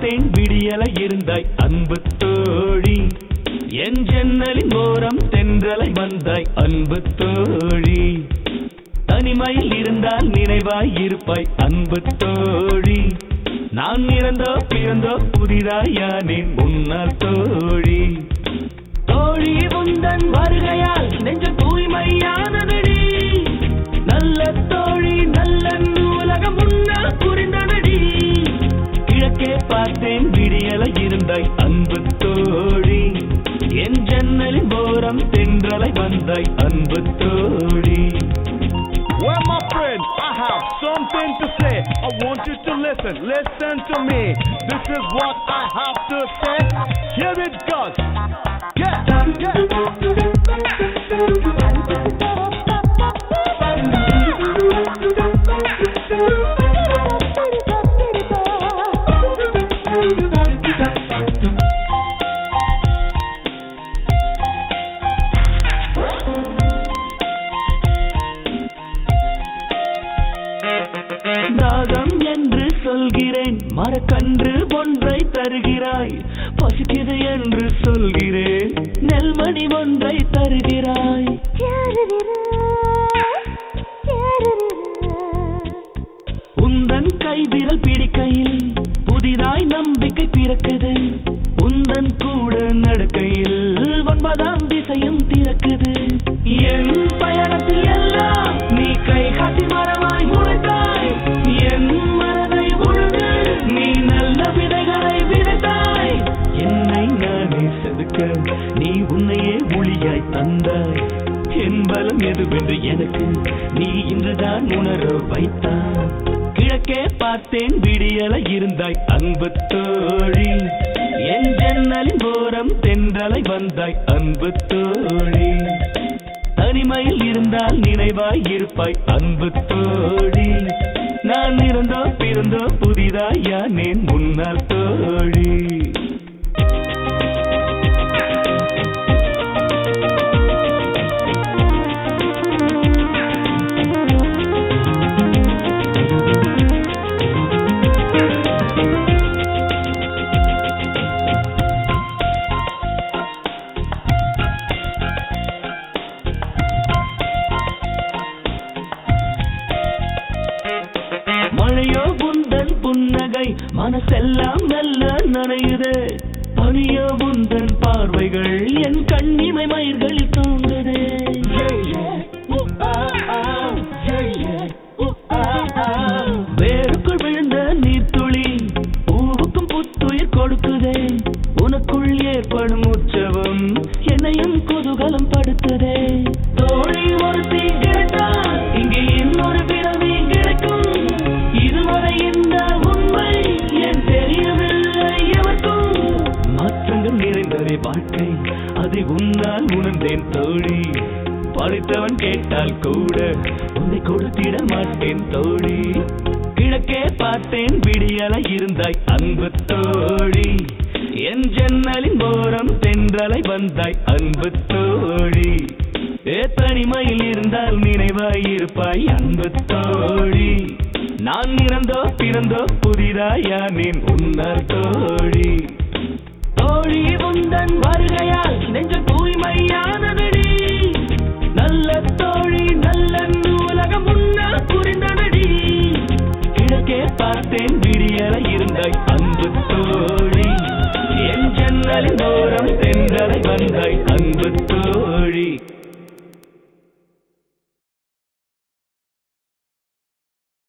பார்த்தேன் விடியலை இருந்தாய் அன்பு தோழி என் ஜன்னலின் ஓரம் தென்றலை வந்தாய் அன்பு தோழி தனிமையில் இருந்தால் நினைவாய் இருப்பாய் அன்பு தோழி நான் இறந்தோ பிறந்தோ புதிதாயானேன் முன்னால் தோழி தோழி உந்தன் வருகையால் நெஞ்சு தூய்மையானதடி நல்ல தோழி நல்ல உலகம் முன்னால் புரிந்தனடி கிழக்கே பார்த்தேன் விடியலை இருந்தாய் அன்பு தோழி என் ஜன்னலின் ஓரம் தென்றலை வந்தாய் அன்பு தோழி. Well, my friend, I have something to say. I want you to listen to me. This is what I have to say. Here it goes. தாகம் என்று சொல்கிறேன் மரக்கன்று ஒன்றை தருகிறாய் பசிக்குது என்று சொல்கிறேன் நெல்மணி ஒன்றை தருகிறாய் உந்தன் கைவிரல் பிடிக்கையில் புதிதாய் நம்பிக்கை பிறக்குது உந்தன் கூட நடக்கையில் 9ஆம் திசையும் திறக்குது என் பயணத்தில் எல்லாம் நீ கை காட்டி மரமாய் முளைத்தாய் என் மனதை உழுது நீ நல்ல விதைகளை விதைத்தாய் என்னை நானே செதுக்க நீ உன்னையே ஒளியாய் தந்தாய் என் பலம் எதுவென்று எனக்கு நீ இன்றுதான் உணர வைத்தாய் கிழக்கே பார்த்தேன் விடியலை இருந்தாய் அன்பு தோழி என் ஜன்னலின் ஓரம் தென்றலை வந்தாய் அன்பு தோழி தனிமையில் இருந்தால் நினைவாய் இருப்பாய் அன்பு தோழி நான் இருந்தோ பிறந்தோ புதிதாயானேன் முன்னால் தோழி. மழையோ உந்தன் புன்னகை மனசெல்லாம் நல்ல நனையுது பனியோ உந்தன் பார்வைகள் என் கண்ணிமை மயிர்களில் தூங்குது வேருக்குள் விழுந்த நீர்த்துளி பூவுக்கும் புத்துயிர் கொடுக்குதே உனக்குள் ஏற்படும் உற்சவம் என்னையும் குதூகலம் படுத்துதே தோழி ஒருத்தி கிடைத்தால் இங்கே இன்னொரு பிறவி கிடைக்கும் இதுவரை இந்த உண்மை என் தெரியவில்லை எவருக்கும் மாற்றங்கள் நிறைந்ததே வாழ்க்கை அதை உன்னால் உணர்ந்தேன் தோழி படித்தவன் கேட்டால் கூட உன்னை கொடுத்திட மாட்டேன் தோழி கிழக்கே பார்த்தேன் விடியலை இருந்தாய் அன்பு தோழி என் ஜன்னலின் ஓரம் தென்றலை வந்தாய் அன்பு தோழி தனிமையில் இருந்தால் நினைவாய் இருப்பாய் அன்பு தோழி நான் இறந்தோ பிறந்தோ புதிதாயானேன் உன்னால் தோழி தோழி உந்தன் வருகையால் நெஞ்சு தூய்மையானதடி நல்ல தோழி நல்ல உலகம் முன்னால் புரிந்தனடி கிழக்கே பார்த்தேன் விடியலை இருந்தாய் அன்பு தோழி என் ஜன்னலின் ஓரம் தென்